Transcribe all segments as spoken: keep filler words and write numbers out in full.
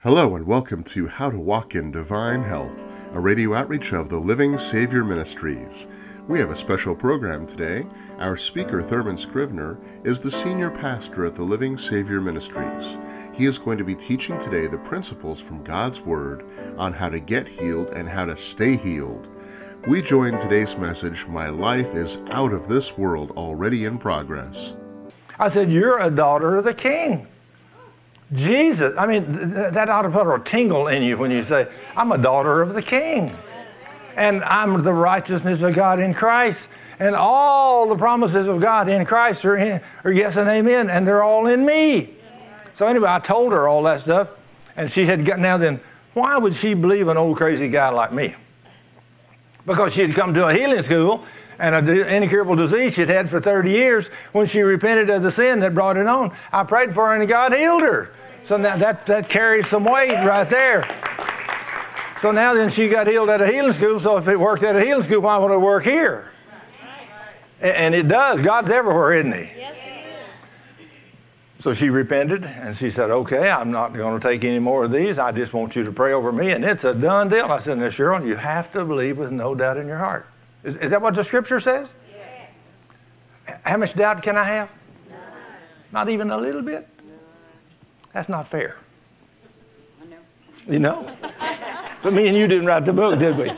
Hello and welcome to How to Walk in Divine Health, a radio outreach of the Living Savior Ministries. We have a special program today. Our speaker, Thurman Scrivener, is the senior pastor at the Living Savior Ministries. He is going to be teaching today the principles from God's Word on how to get healed and how to stay healed. We join today's message, My Life is Out of This World, Already in Progress. I said, you're a daughter of the King. Jesus, I mean, th- that ought to put a tingle in you when you say, I'm a daughter of the King. And I'm the righteousness of God in Christ. And all the promises of God in Christ are, in, are yes and amen, and they're all in me. So anyway, I told her all that stuff, and she had got, now then, why would she believe an old crazy guy like me? Because she had come to a healing school, and an incurable disease she'd had for thirty years. When she repented of the sin that brought it on, I prayed for her, and God healed her. So now that, that carries some weight right there. So now then she got healed at a healing school, so if it worked at a healing school, why would it work here? And it does. God's everywhere, isn't He? Yes, He is. So she repented, and she said, okay, I'm not going to take any more of these. I just want you to pray over me, and it's a done deal. I said, now, Cheryl, you have to believe with no doubt in your heart. Is, is that what the Scripture says? Yes. How much doubt can I have? None. Not even a little bit? That's not fair. I know. You know? But me and you didn't write the book, did we?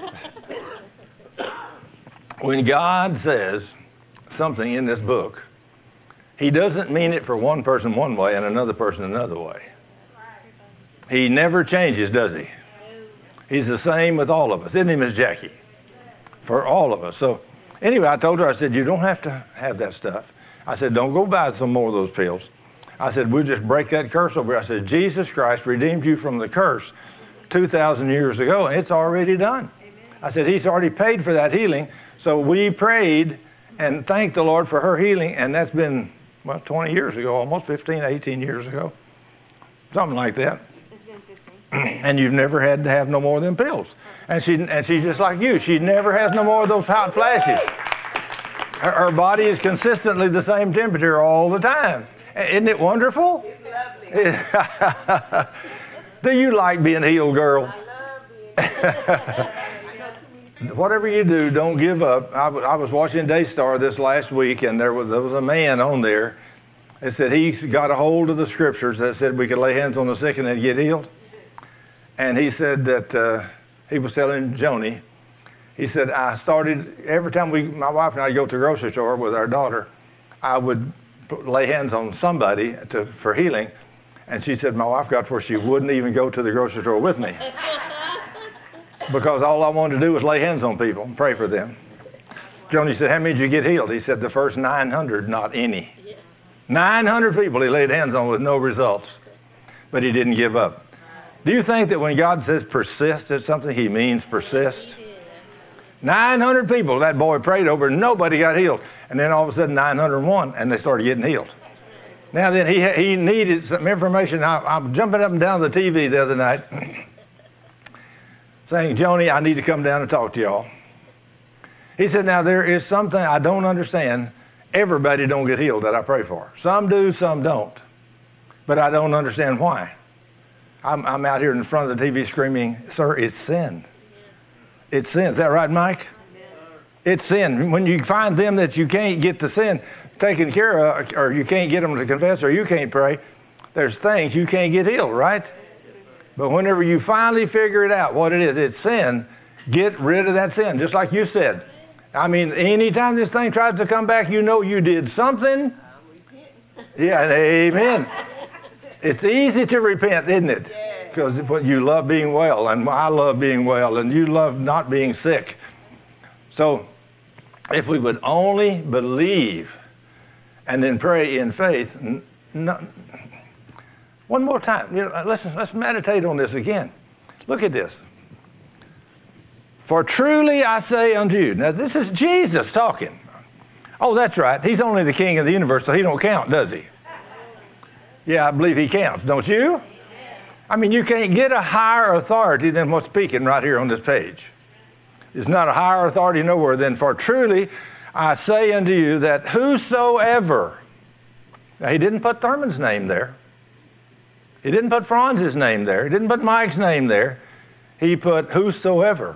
When God says something in this book, He doesn't mean it for one person one way and another person another way. He never changes, does He? He's the same with all of us, isn't He, Miss Jackie? For all of us. So anyway, I told her, I said, you don't have to have that stuff. I said, don't go buy some more of those pills. I said, we'll just break that curse over. I said, Jesus Christ redeemed you from the curse two thousand years ago, and it's already done. Amen. I said, He's already paid for that healing. So we prayed and thanked the Lord for her healing, and that's been, well, twenty years ago, almost fifteen, eighteen years ago, something like that. It's been fifteen. And you've never had to have no more of them pills. And she and she's just like you. She never has no more of those hot flashes. Her, her body is consistently the same temperature all the time. Isn't it wonderful? It's lovely. Do you like being healed, girl? I love being Whatever you do, don't give up. I, w- I was watching Daystar this last week, and there was there was a man on there that said he got a hold of the scriptures that said we could lay hands on the sick and they'd get healed. And he said that uh, he was telling Joni, he said, I started, every time we, my wife and I go to the grocery store with our daughter, I would put, lay hands on somebody to, for healing. And she said, my wife got to where she wouldn't even go to the grocery store with me. Because all I wanted to do was lay hands on people and pray for them. Joni said, how many did you get healed? He said, the first nine hundred, not any. nine hundred people he laid hands on with no results. But he didn't give up. Do you think that when God says persist at something, He means persist? nine hundred people that boy prayed over, nobody got healed. And then all of a sudden nine hundred one, and they started getting healed. Now then, he he needed some information. I, I'm jumping up and down the T V the other night saying, Joni, I need to come down and talk to y'all. He said, now there is something I don't understand. Everybody don't get healed that I pray for. Some do, some don't. But I don't understand why. I'm, I'm out here in front of the T V screaming, sir, it's sin. It's sin. Is that right, Mike? It's sin. When you find them that you can't get the sin taken care of, or you can't get them to confess, or you can't pray, there's things you can't get healed, right? But whenever you finally figure it out, what it is, it's sin, get rid of that sin, just like you said. I mean, anytime this thing tries to come back, you know you did something. Yeah, amen. It's easy to repent, isn't it? Because you love being well, and I love being well, and you love not being sick. So if we would only believe and then pray in faith. N- n- one more time. You know, let's, let's meditate on this again. Look at this. For truly I say unto you. Now this is Jesus talking. Oh, that's right. He's only the King of the universe, so He don't count, does He? Yeah, I believe He counts, don't you? I mean, you can't get a higher authority than what's speaking right here on this page. There's not a higher authority nowhere than for truly I say unto you that whosoever, now He didn't put Thurman's name there. He didn't put Franz's name there. He didn't put Mike's name there. He put whosoever.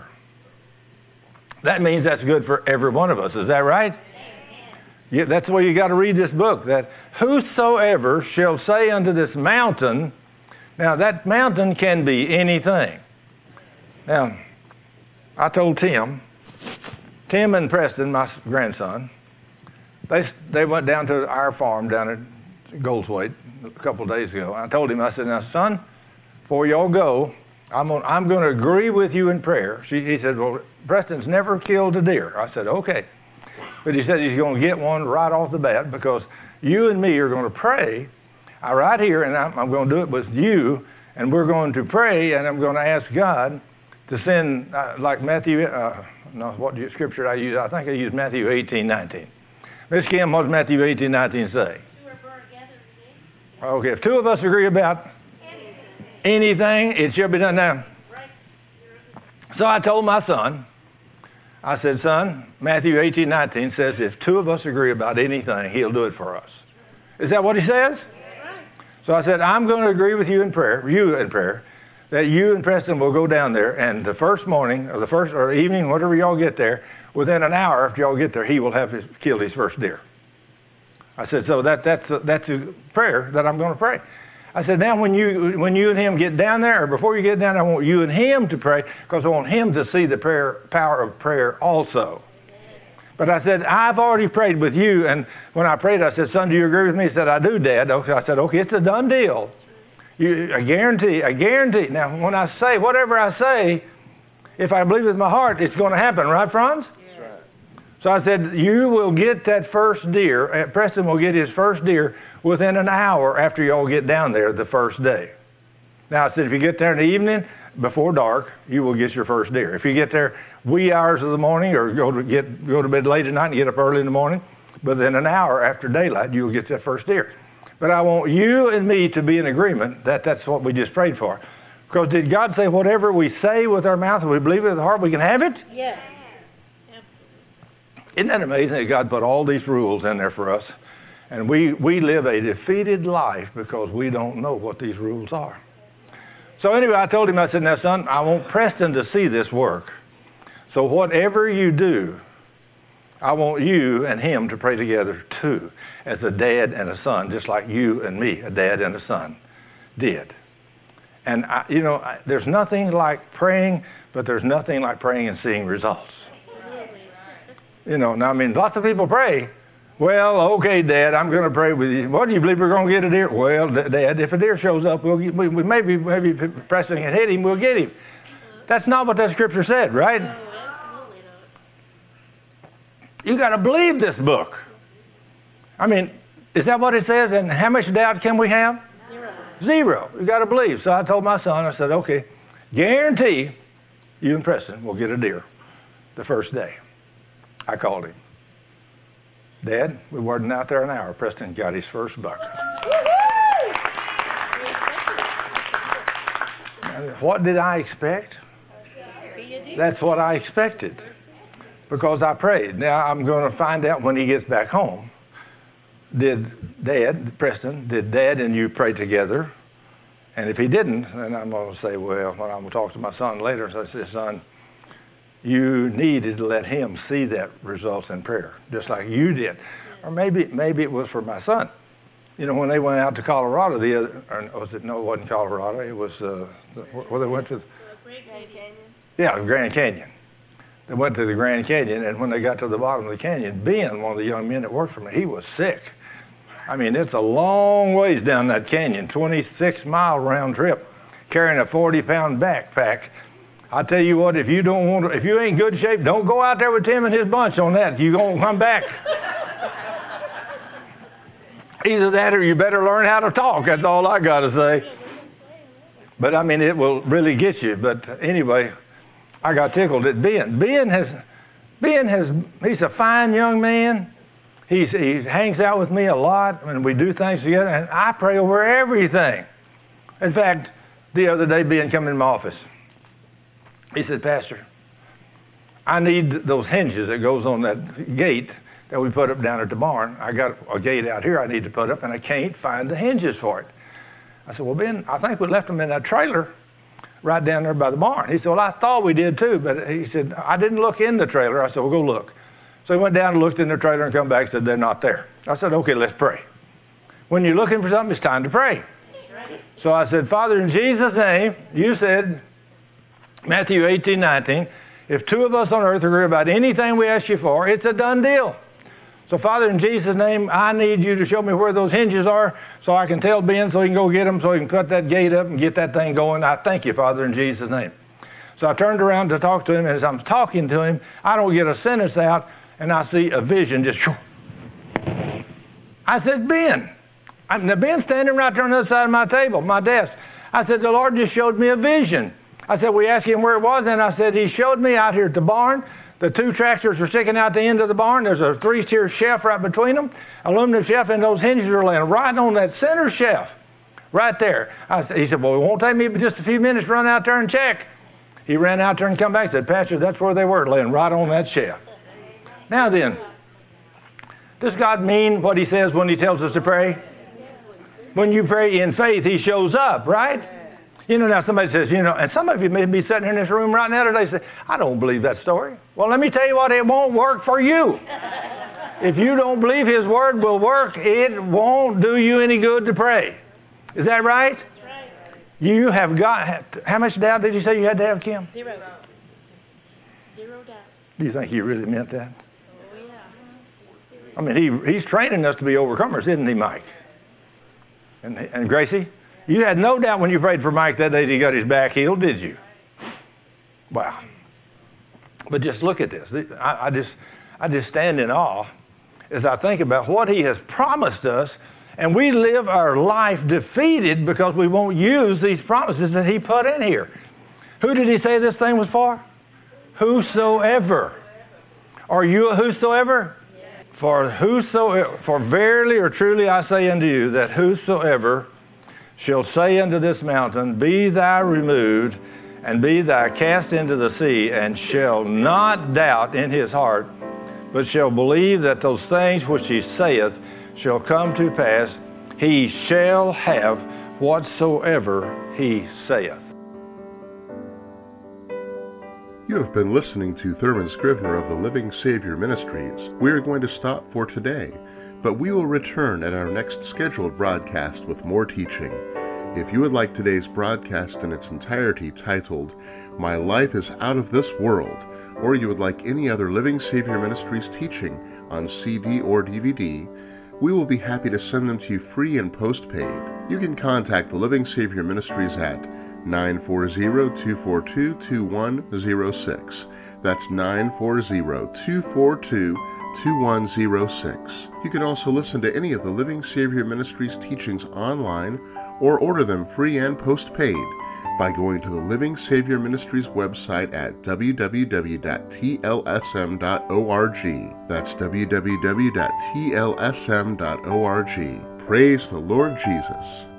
That means that's good for every one of us. Is that right? Yeah, that's the way you got to read this book. That whosoever shall say unto this mountain. Now that mountain can be anything. Now, I told Tim, Tim and Preston, my grandson, they they went down to our farm down at Goldswaite a couple of days ago. I told him, I said, now son, before y'all go, I'm gonna, I'm going to agree with you in prayer. She, he said, well, Preston's never killed a deer. I said, okay. But he said he's going to get one right off the bat because you and me are going to pray uh, right here, and I'm, I'm going to do it with you, and we're going to pray, and I'm going to ask God to send, uh, like Matthew, uh, no, what scripture did I use? I think I used Matthew eighteen, nineteen. Miss Kim, what does Matthew eighteen, nineteen say? Okay, if two of us agree about anything, it shall be done now. So I told my son, I said, son, Matthew eighteen, nineteen says if two of us agree about anything, he'll do it for us. Is that what he says? So I said, I'm going to agree with you in prayer, you in prayer, that you and Preston will go down there, and the first morning, or the first, or evening, whatever y'all get there, within an hour after y'all get there, he will have his, killed his first deer. I said, so that, that's, a, that's a prayer that I'm going to pray. I said, now when you, when you and him get down there, or before you get down there, I want you and him to pray, because I want him to see the prayer, power of prayer also. But I said, I've already prayed with you, and when I prayed, I said, son, do you agree with me? He said, I do, Dad. Okay. I said, okay, it's a done deal. You, I guarantee, I guarantee. Now, when I say, whatever I say, if I believe with my heart, it's going to happen, right, Franz? That's right. So I said, you will get that first deer, Preston will get his first deer within an hour after y'all get down there the first day. Now, I said, if you get there in the evening, before dark, you will get your first deer. If you get there wee hours of the morning or go to get go to bed late at night and get up early in the morning, within an hour after daylight, you will get that first deer. But I want you and me to be in agreement that that's what we just prayed for. Because did God say whatever we say with our mouth and we believe it with our heart, we can have it? Yes. Isn't that amazing that God put all these rules in there for us? And we, we live a defeated life because we don't know what these rules are. So anyway, I told him, I said, now son, I want Preston to see this work. So whatever you do, I want you and him to pray together too, as a dad and a son, just like you and me, a dad and a son, did. And, I, you know, I, there's nothing like praying, but there's nothing like praying and seeing results. You know, now, I mean, lots of people pray. Well, okay, Dad, I'm going to pray with you. What, do you believe we're going to get a deer? Well, Dad, if a deer shows up, we'll get, we, we maybe, maybe Preston can hit him, we'll get him. That's not what that scripture said, right? You got to believe this book. I mean, is that what it says? And how much doubt can we have? Zero. Zero. You got to believe. So I told my son, I said, okay, guarantee you and Preston will get a deer the first day. I called him. Dad, we weren't out there an hour. Preston got his first buck. What did I expect? That's what I expected. Because I prayed. Now I'm going to find out when he gets back home. Did Dad, Preston, did Dad and you pray together? And if he didn't, then I'm going to say, well, when I'm going to talk to my son later, so I said, son, you needed to let him see that results in prayer, just like you did. Or maybe maybe it was for my son. You know, when they went out to Colorado, the other, or was it, no, it wasn't Colorado. It was, uh, where they went to. Grand Canyon. Yeah, Grand Canyon. They went to the Grand Canyon, and when they got to the bottom of the canyon, Ben, one of the young men that worked for me, he was sick. I mean, it's a long ways down that canyon, twenty-six mile round trip, carrying a forty pound backpack. I tell you what, if you don't want to, if you ain't in good shape, don't go out there with Tim and his bunch on that. You won't come back. Either that or you better learn how to talk. That's all I got to say. But I mean, it will really get you. But anyway, I got tickled at Ben. Ben has, Ben has, he's a fine young man. He's, he hangs out with me a lot, and we do things together, and I pray over everything. In fact, the other day, Ben came in my office. He said, Pastor, I need those hinges that goes on that gate that we put up down at the barn. I got a gate out here I need to put up, and I can't find the hinges for it. I said, well, Ben, I think we left them in that trailer right down there by the barn. He said, well, I thought we did too, but he said, I didn't look in the trailer. I said, well, go look. So he went down and looked in the trailer and come back and said, they're not there. I said, okay, let's pray. When you're looking for something, it's time to pray. So I said, Father, in Jesus' name, you said, Matthew eighteen, nineteen, if two of us on earth agree about anything we ask you for, it's a done deal. So Father, in Jesus' name, I need you to show me where those hinges are so I can tell Ben so he can go get them so he can cut that gate up and get that thing going. I thank you, Father, in Jesus' name. So I turned around to talk to him, and as I'm talking to him, I don't get a sentence out, and I see a vision just... I said, Ben, I'm, now Ben's standing right there on the other side of my table, my desk. I said, the Lord just showed me a vision. I said, we asked him where it was, and I said, he showed me out here at the barn. The two tractors are sticking out the end of the barn. There's a three-tier shelf right between them, aluminum shelf, and those hinges are laying right on that center shelf, right there. I said, he said, well, it won't take me but just a few minutes to run out there and check. He ran out there and come back and said, Pastor, that's where they were, laying right on that shelf. Now then, does God mean what he says when he tells us to pray? When you pray in faith, he shows up, right? You know, now somebody says, you know, and some of you may be sitting here in this room right now today say, I don't believe that story. Well, let me tell you what, it won't work for you. If you don't believe his word will work, it won't do you any good to pray. Is that right? That's right. You have got, how much doubt did you say you had to have, Kim? Zero. Zero doubt. Do you think he really meant that? Oh, yeah. I mean, he he's training us to be overcomers, isn't he, Mike? And, and Gracie? You had no doubt when you prayed for Mike that day that he got his back healed, did you? Wow. But just look at this. I, I just I just stand in awe as I think about what he has promised us, and we live our life defeated because we won't use these promises that he put in here. Who did he say this thing was for? Whosoever. Are you a whosoever? Yes. For whosoever, for verily or truly I say unto you that whosoever shall say unto this mountain, be thou removed, and be thou cast into the sea, and shall not doubt in his heart, but shall believe that those things which he saith shall come to pass, he shall have whatsoever he saith. You have been listening to Thurman Scrivener of the Living Savior Ministries. We are going to stop for today, but we will return at our next scheduled broadcast with more teaching. If you would like today's broadcast in its entirety titled, My Life is Out of This World, or you would like any other Living Savior Ministries teaching on C D or D V D, we will be happy to send them to you free and postpaid. You can contact the Living Savior Ministries at nine four zero, two four two, two one zero six. That's nine four zero, two four two, two one zero six. You can also listen to any of the Living Savior Ministries teachings online or order them free and postpaid by going to the Living Savior Ministries website at w w w dot t l s m dot org. That's w w w dot t l s m dot org. Praise the Lord Jesus.